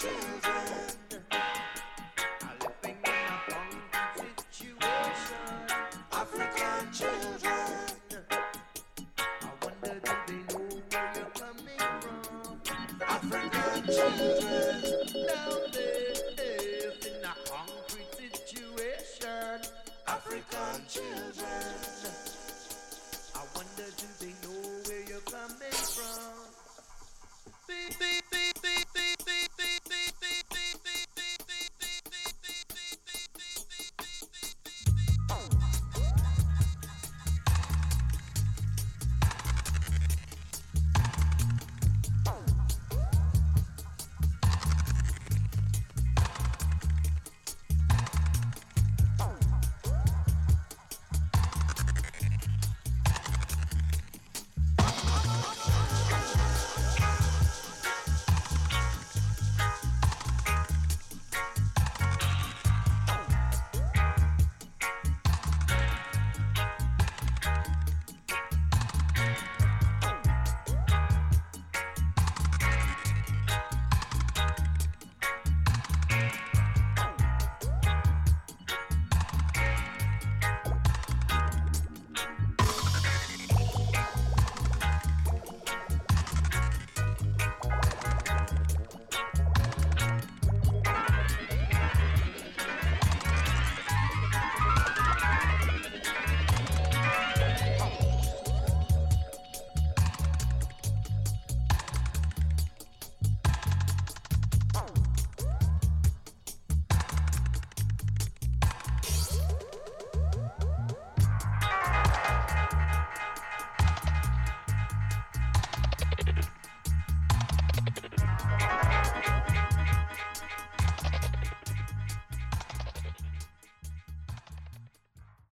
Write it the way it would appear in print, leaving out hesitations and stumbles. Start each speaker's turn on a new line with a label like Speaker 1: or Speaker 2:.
Speaker 1: children are living in a funky situation. African children, I wonder do they know where you're coming from? African children down there in a concrete situation. African children, I wonder do they